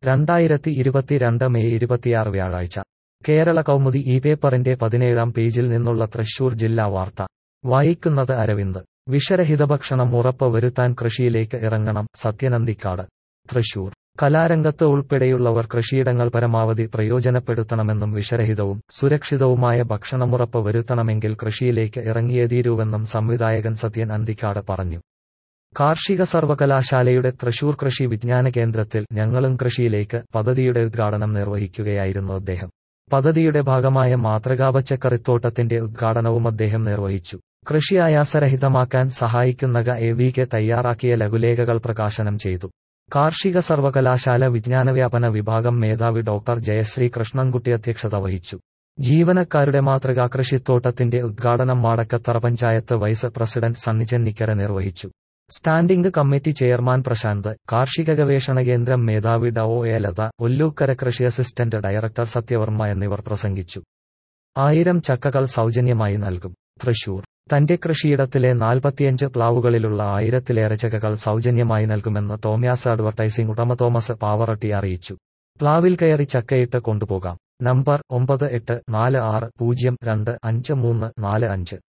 2022 May 26 വ്യാഴാഴ്ച കേരള കൗമുദി ഈ പേപ്പറിന്റെ 17-ാം പേജിൽ നിന്നുള്ള തൃശൂർ ജില്ലാ വാർത്ത വായിക്കുന്നത് അരവിന്ദ്. വിഷരഹിത ഭക്ഷണം ഉറപ്പ് വരുത്താൻ കൃഷിയിലേക്ക് ഇറങ്ങണം സത്യനന്ദിക്കാട്. തൃശൂർ കലാരംഗത്ത് ഉൾപ്പെടെയുള്ളവർ കൃഷിയിടങ്ങൾ പരമാവധി പ്രയോജനപ്പെടുത്തണമെന്നും വിഷരഹിതവും സുരക്ഷിതവുമായ ഭക്ഷണമുറപ്പ് വരുത്തണമെങ്കിൽ കൃഷിയിലേക്ക് ഇറങ്ങിയേ തീരൂവെന്നും സംവിധായകൻ സത്യൻ അന്തിക്കാട് പറഞ്ഞു. കാർഷിക സർവകലാശാലയുടെ തൃശൂർ കൃഷി വിജ്ഞാന കേന്ദ്രത്തിൽ ഞങ്ങളും കൃഷിയിലേക്ക് പദ്ധതിയുടെ ഉദ്ഘാടനം നിർവഹിക്കുകയായിരുന്നു അദ്ദേഹം. പദ്ധതിയുടെ ഭാഗമായ മാതൃകാ പച്ചക്കറിത്തോട്ടത്തിന്റെ ഉദ്ഘാടനവും അദ്ദേഹം നിർവഹിച്ചു. കൃഷി ആയാസരഹിതമാക്കാൻ സഹായിക്കുന്ന GA തയ്യാറാക്കിയ ലഘുലേഖകൾ പ്രകാശനം ചെയ്തു. കാർഷിക സർവകലാശാല വിജ്ഞാനവ്യാപന വിഭാഗം മേധാവി ഡോക്ടർ ജയശ്രീ കൃഷ്ണൻകുട്ടി അധ്യക്ഷത വഹിച്ചു. ജീവനക്കാരുടെ മാതൃകാ കൃഷിത്തോട്ടത്തിന്റെ ഉദ്ഘാടനം മാടക്കത്തറ പഞ്ചായത്ത് വൈസ് പ്രസിഡന്റ് സണ്ണി ചെന്നിക്കര നിർവഹിച്ചു. സ്റ്റാൻഡിംഗ് കമ്മിറ്റി ചെയർമാൻ പ്രശാന്ത്, കാർഷിക ഗവേഷണ കേന്ദ്രം മേധാവി ഡോ. ലത, ഒല്ലൂക്കര കൃഷി അസിസ്റ്റന്റ് ഡയറക്ടർ സത്യവർമ്മ എന്നിവർ പ്രസംഗിച്ചു. 1000 ചക്കകൾ സൗജന്യമായി നൽകും. തൃശൂർ തന്റെ കൃഷിയിടത്തിലെ 45 പ്ലാവുകളിലുള്ള 1000-ലേറെ ചക്കകൾ സൗജന്യമായി നൽകുമെന്ന് ടോമ്യാസ് അഡ്വർടൈസിംഗ് ഉടമ തോമസ് പാവറട്ടി അറിയിച്ചു. പ്ലാവിൽ കയറി ചക്കയിട്ട് കൊണ്ടുപോകാം. നമ്പർ 9846025345